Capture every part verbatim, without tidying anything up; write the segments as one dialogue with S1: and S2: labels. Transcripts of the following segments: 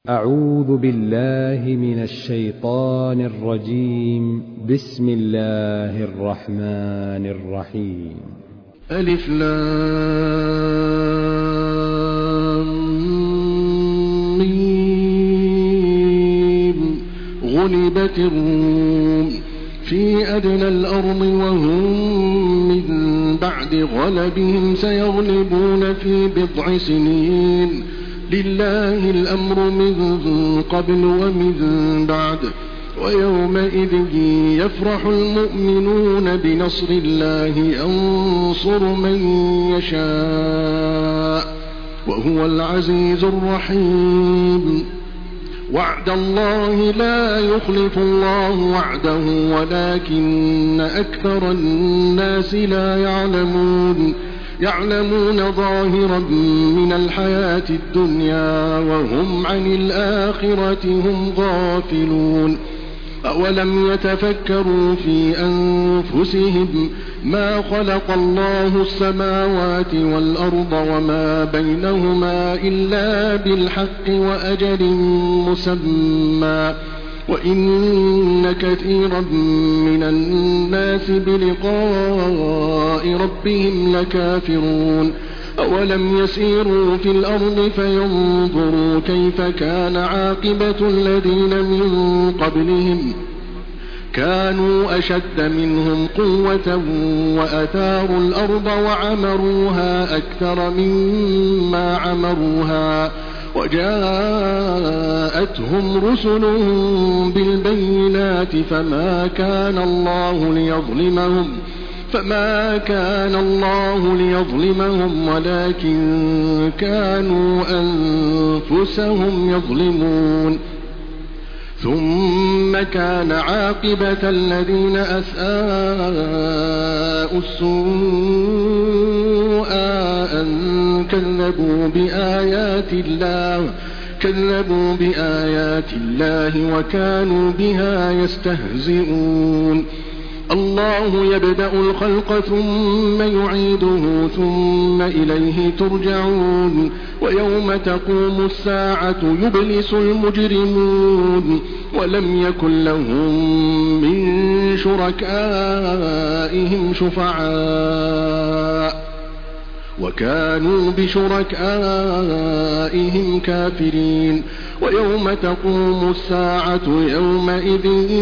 S1: أعوذ بالله من الشيطان الرجيم. بسم الله الرحمن الرحيم.
S2: ألف لام ميم. غلبت الروم في أدنى الأرض وهم من بعد غلبهم سيغلبون في بضع سنين. لله الأمر من قبل ومن بعد ويومئذ يفرح المؤمنون بنصر الله ينصر من يشاء وهو العزيز الرحيم. وعد الله لا يخلف الله وعده ولكن أكثر الناس لا يعلمون يعلمون ظاهرا من الحياة الدنيا وهم عن الآخرة هم غافلون. أولم يتفكروا في أنفسهم ما خلق الله السماوات والأرض وما بينهما إلا بالحق وأجل مسمى وإن كثيرا من الناس بلقاء ربهم لكافرون. أولم يسيروا في الأرض فينظروا كيف كان عاقبة الذين من قبلهم كانوا أشد منهم قوة وأثاروا الأرض وعمروها أكثر مما عمروها وجاءتهم رسلهم بالبينات فما كان الله ليظلمهم فما كان الله ليظلمهم ولكن كانوا أنفسهم يظلمون. ثم كان عاقبة الذين أساءوا السوء أن كذبوا بآيات الله كذبوا بآيات الله وكانوا بها يستهزئون. الله يبدأ الخلق ثم يعيده ثم إليه ترجعون. ويوم تقوم الساعة يبلس المجرمون ولم يكن لهم من شركائهم شفعاء وكانوا بشركائهم كافرين. ويوم تقوم الساعة يومئذ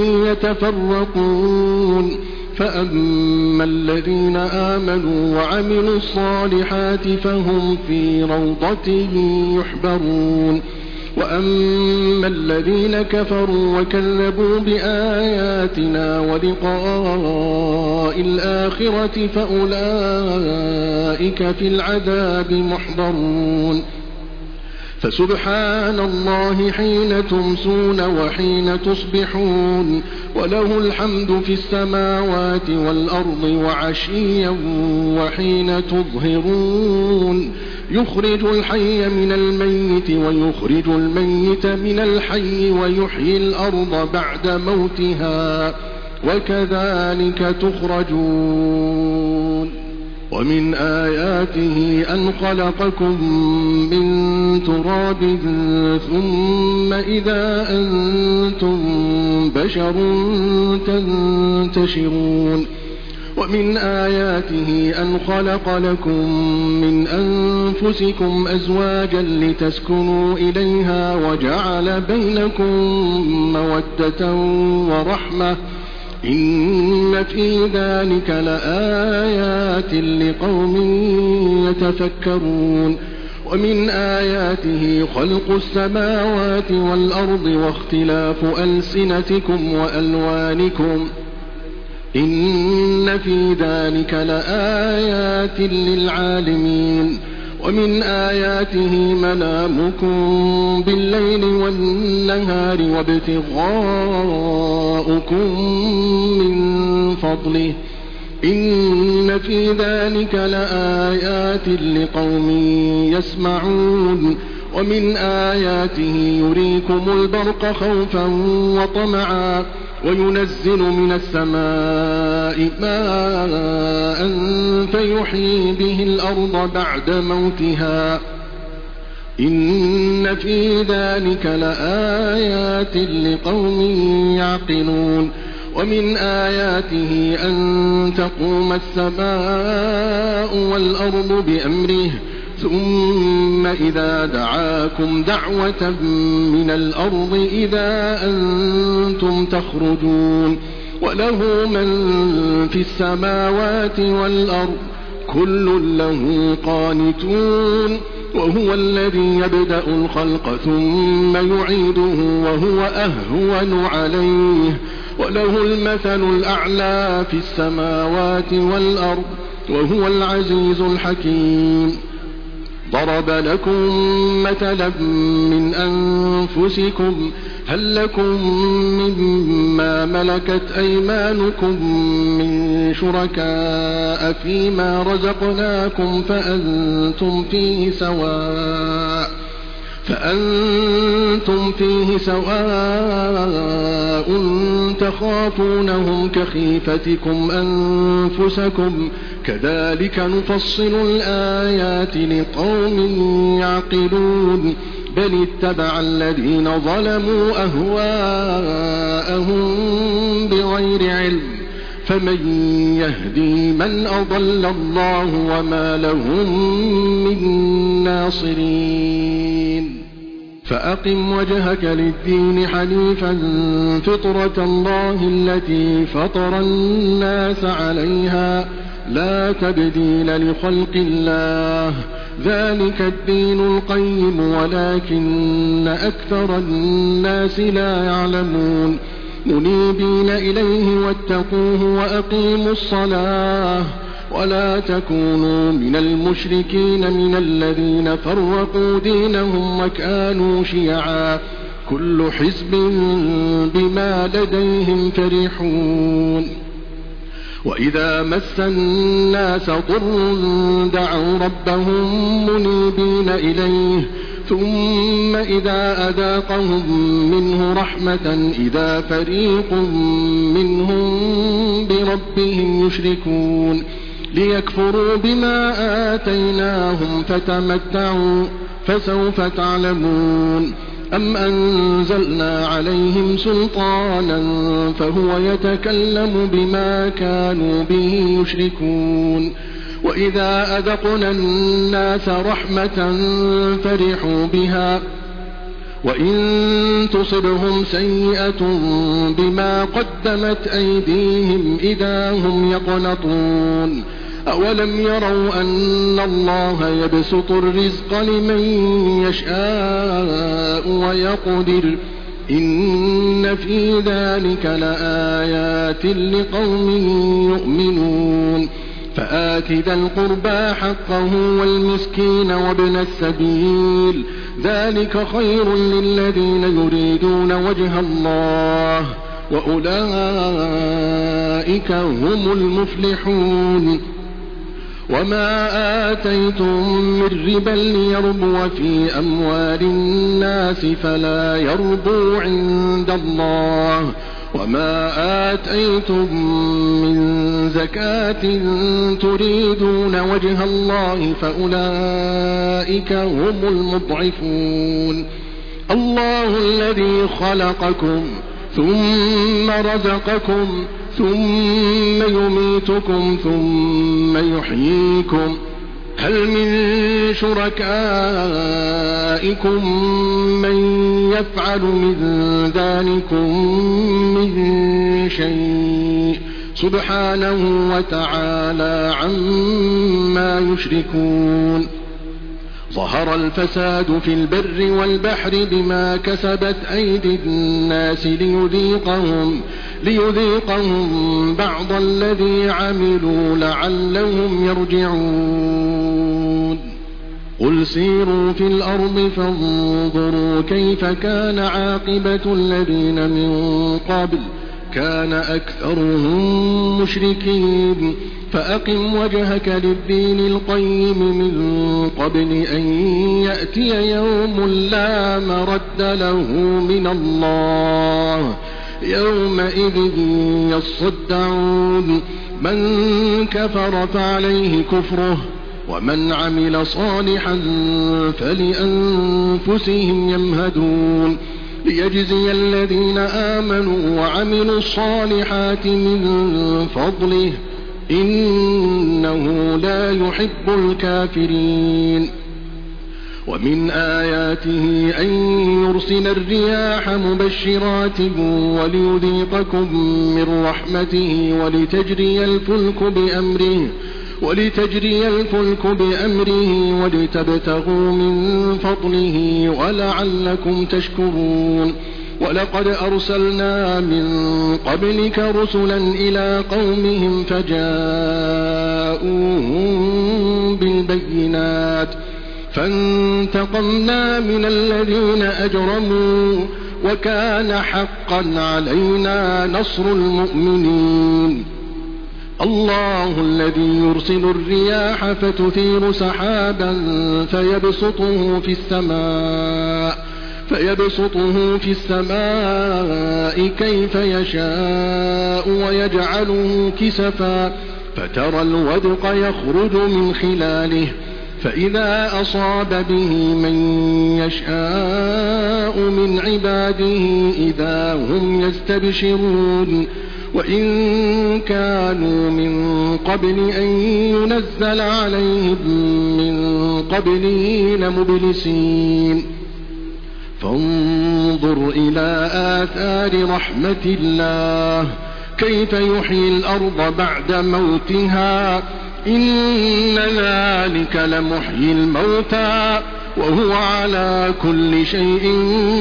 S2: يتفرقون فأما الذين آمنوا وعملوا الصالحات فهم في روضة يحبرون وأما الذين كفروا وكذبوا بآياتنا ولقاء الآخرة فأولئك في العذاب محضرون. فسبحان الله حين تمسون وحين تصبحون وله الحمد في السماوات والأرض وعشيا وحين تظهرون. يخرج الحي من الميت ويخرج الميت من الحي ويحيي الأرض بعد موتها وكذلك تخرجون. ومن آياته أن خلقكم من تراب ثم إذا أنتم بشر تنتشرون. ومن آياته أن خلق لكم من أنفسكم أزواجا لتسكنوا إليها وجعل بينكم مودة ورحمة إن في ذلك لآيات لقوم يتفكرون. ومن آياته خلق السماوات والأرض واختلاف ألسنتكم وألوانكم إن في ذلك لآيات للعالمين. ومن آياته منامكم بالليل والنهار وابتغاؤكم من فضله إن في ذلك لآيات لقوم يسمعون. ومن آياته يريكم البرق خوفا وطمعا وينزل من السماء ماء فيحيي به الأرض بعد موتها إن في ذلك لآيات لقوم يعقلون ومن آياته أن تقوم السماء والأرض بأمره ثم إذا دعاكم دعوة من الأرض إذا أنتم تخرجون وله من في السماوات والأرض كل له قانتون وهو الذي يبدأ الخلق ثم يعيده وهو أهون عليه وله المثل الأعلى في السماوات والأرض وهو العزيز الحكيم ضرب لكم مثلا من أنفسكم هل لكم مما ملكت أيمانكم من شركاء فيما رزقناكم فأنتم فيه سواء فأنتم فيه سواء تخافونهم كخيفتكم أنفسكم كذلك نفصل الآيات لقوم يعقلون بل اتبع الذين ظلموا أهواءهم بغير علم فمن يهدي من أضل الله وما لهم من ناصرين فأقم وجهك للدين حنيفا فطرة الله التي فطر الناس عليها لا تبديل لخلق الله ذلك الدين القيم ولكن أكثر الناس لا يعلمون منيبين إليه واتقوه وأقيموا الصلاة ولا تكونوا من المشركين من الذين فرقوا دينهم وكانوا شيعا كل حزب بما لديهم فرحون وإذا مس الناس ضر دعوا ربهم منيبين إليه ثم إذا أذاقهم منه رحمة إذا فريق منهم بربهم يشركون ليكفروا بما آتيناهم فتمتعوا فسوف تعلمون أم أنزلنا عليهم سلطانا فهو يتكلم بما كانوا به يشركون وإذا أذقنا الناس رحمة فرحوا بها وإن تصبهم سيئة بما قدمت أيديهم إذا هم يقنطون أولم يروا أن الله يبسط الرزق لمن يشاء ويقدر إن في ذلك لآيات لقوم يؤمنون فآت ذا القربى حقه والمسكين وابن السبيل ذلك خير للذين يريدون وجه الله وأولئك هم المفلحون وما آتيتم من ربا ليربو في أموال الناس فلا يربو عند الله وما آتيتم من زكاة تريدون وجه الله فأولئك هم المضعفون الله الذي خلقكم ثم رزقكم ثم يميتكم ثم يحييكم هل من شركائكم من يفعل من ذلكم من شيء سبحانه وتعالى عما يشركون ظهر الفساد في البر والبحر بما كسبت أيدي الناس ليذيقهم, ليذيقهم بعض الذي عملوا لعلهم يرجعون قل سيروا في الأرض فانظروا كيف كان عاقبة الذين من قبل كان أكثرهم مشركين فأقم وجهك للدين القيم من قبل أن يأتي يوم لا مرد له من الله يومئذ يصدعون من كفر فعليه كفره ومن عمل صالحا فلأنفسهم يمهدون ليجزي الذين آمنوا وعملوا الصالحات من فضله إنه لا يحب الكافرين. ومن آياته أن يرسل الرياح مبشرات وليذيقكم من رحمته ولتجري الفلك بأمره ولتجري الفلك بأمره ولتبتغوا من فضله ولعلكم تشكرون. ولقد أرسلنا من قبلك رسلا إلى قومهم فجاءوهم بالبينات فانتقمنا من الذين أجرموا وكان حقا علينا نصر المؤمنين. الله الذي يرسل الرياح فتثير سحابا فيبسطه في السماء فيبسطه في السماء كيف يشاء ويجعله كسفا فترى الودق يخرج من خلاله فإذا أصاب به من يشاء من عباده إذا هم يستبشرون. وإن كانوا من قبل أن ينزل عليهم من قبله لمبلسين. فانظر إلى آثار رحمة الله كيف يحيي الأرض بعد موتها إن ذلك لمحيي الموتى وهو على كل شيء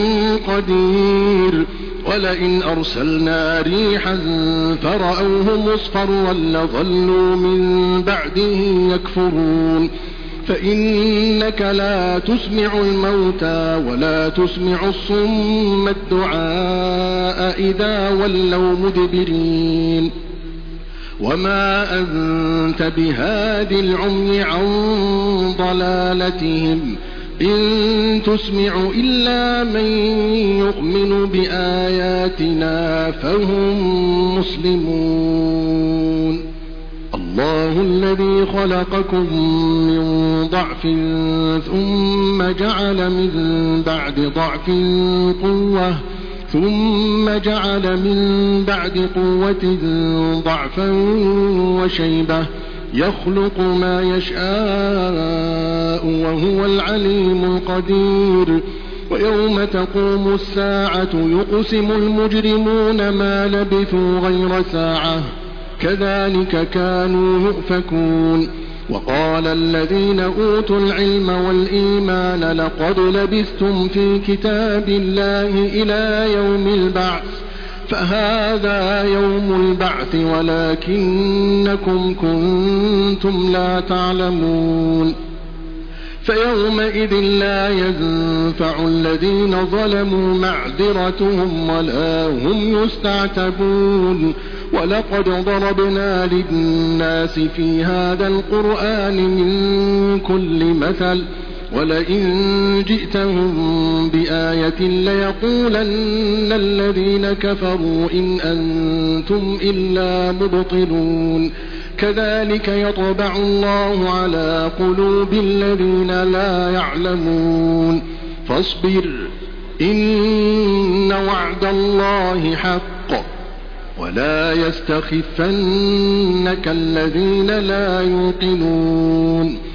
S2: قدير. ولئن أرسلنا ريحا فرأوه مصفرا لظلوا من بعده يكفرون. فإنك لا تسمع الموتى ولا تسمع الصم الدعاء إذا ولوا مدبرين. وما أنت بهاد العمي عن ضلالتهم إن تسمع إلا من يؤمن بآياتنا فهم مسلمون. الله الذي خلقكم من ضعف ثم جعل من بعد ضعف قوة ثم جعل من بعد قوة ضعفا وشيبة يخلق ما يشاء وهو العليم القدير. ويوم تقوم الساعة يقسم المجرمون ما لبثوا غير ساعة كذلك كانوا يؤفكون. وقال الذين أوتوا العلم والإيمان لقد لبثتم في كتاب الله إلى يوم البعث فهذا يوم البعث ولكنكم كنتم لا تعلمون. فيومئذ لا ينفع الذين ظلموا معذرتهم ولا هم يستعتبون. ولقد ضربنا للناس في هذا القرآن من كل مثل ولئن جئتهم بآية ليقولن الذين كفروا إن أنتم إلا مبطلون. كذلك يطبع الله على قلوب الذين لا يعلمون. فاصبر إن وعد الله حق ولا يستخفنك الذين لا يوقنون.